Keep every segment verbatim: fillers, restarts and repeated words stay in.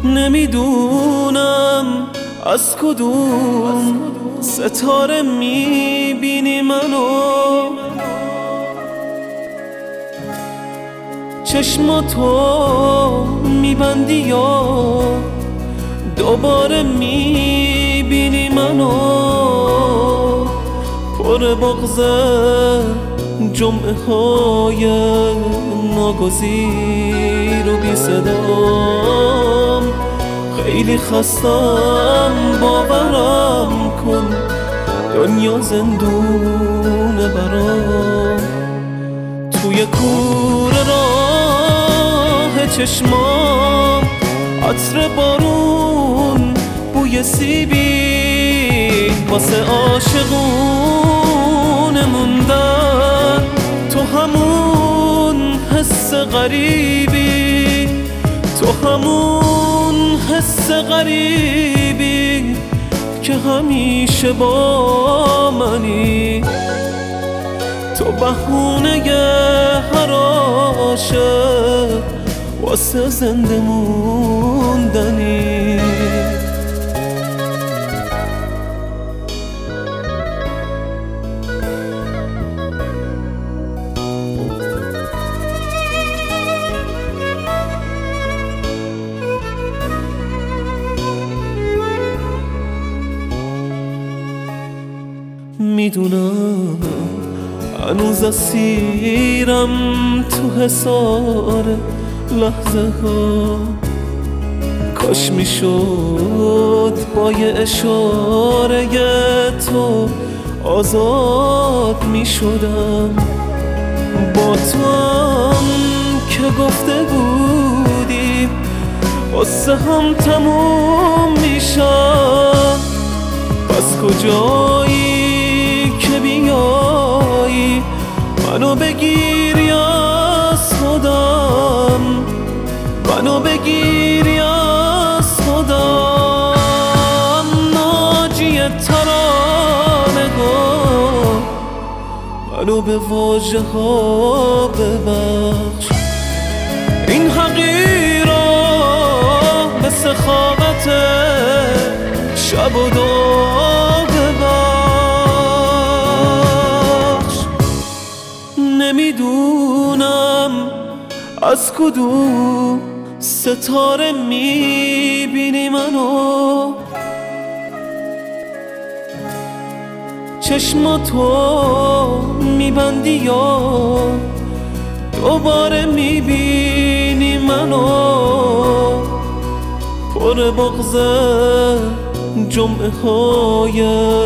نمیدونم از کدوم ستاره میبینی منو، چشماتو میبندی یا دوباره میبینی منو، پر بغضه جمعه های ناگزیر و بی صدام، خیلی خستم باورم کن دنیا زندونه برام، توی کوره راه چشمام عطر بارون بوی سیبی، واسه عاشقون موندن تو همون حس غریبی، تو همون حس غریبی که همیشه با منی، تو بهونه هر عاشق واسه زنده موندنی. میدونم هنوز اسیرم تو حصار لحظه ها، کاش میشد با یه اشاره تو آزاد میشدم، با تو هم که گفته بودیم قصه هم تموم میشم، پس کجایی که بیایی منو بگیری از خودم، منو بگیری از خودم، ناجی ترانه ها منو به واژه ها ببخش، این حقیرا به سخاوت شب و دو ببخش. نمیدونم از کدوم ستاره میبینی منو، چشماتو میبندی یا دوباره میبینی منو، پر بغضه جمعه های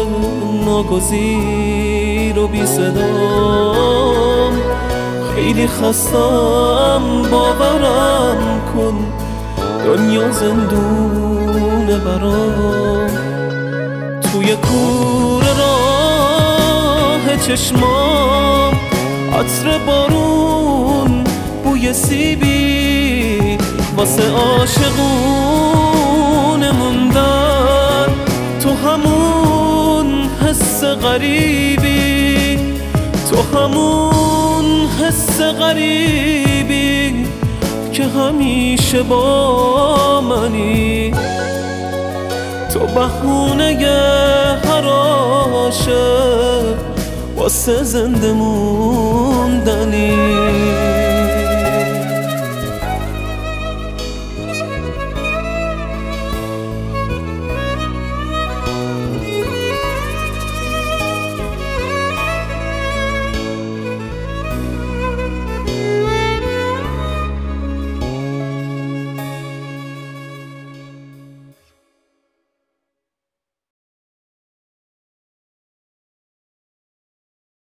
ناگزیر و بی صدام، خیلی خستم باورم کن دنیا زندونه برام، توی کوره راه چشمام عطر بارون بوی سیبی، واسه عاشقون موندن تو همون حس غریبی، تو همون حس غریبی که همیشه با منی، تو بهونه هر عاشق واسه زنده موندنی.